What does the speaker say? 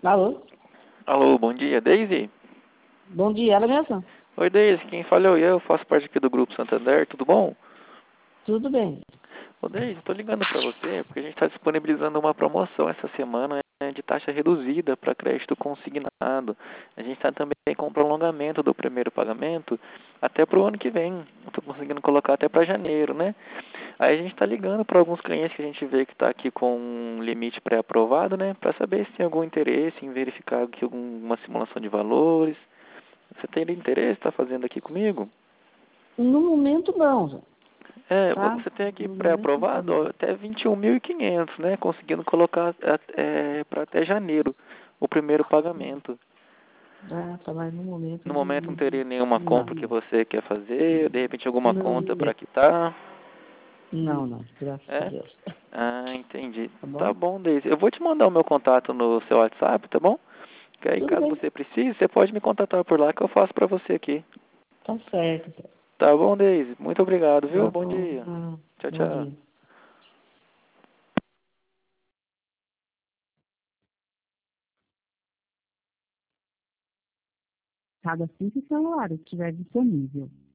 Alô? Alô, bom dia, Daisy? Bom dia, ela mesma? Oi, Daisy, quem fala é eu faço parte aqui do Grupo Santander, tudo bom? Tudo bem. Ô, Daisy, tô ligando pra você porque a gente está disponibilizando uma promoção essa semana de taxa reduzida para crédito consignado. A gente está também com prolongamento do primeiro pagamento até pro ano que vem. Estou conseguindo colocar até para janeiro, né? Aí a gente está ligando para alguns clientes que a gente vê que está aqui com um limite pré-aprovado, né? Para saber se tem algum interesse em verificar aqui alguma simulação de valores. Você tem interesse em estar fazendo aqui comigo? No momento não, É, tá? você tem aqui No momento não pré-aprovado posso. ó, até 21.500, né? Conseguindo colocar para até janeiro o primeiro pagamento. Mas no momento No não, momento não teria nenhuma não. compra que você quer fazer, de repente alguma Não, conta para quitar. não, graças a É? Deus. Ah, entendi. Tá Tá bom? bom, Deise. Eu vou te mandar o meu contato no seu WhatsApp, tá bom? Que aí Tudo caso bem. você precise, você pode me contatar por lá que eu faço para você aqui. Tá certo. Tá bom, Deise? Muito obrigado, viu? Tá Bom bom. dia. Tchau, Bom tchau. dia. Cada 5 celulares que estiver disponível.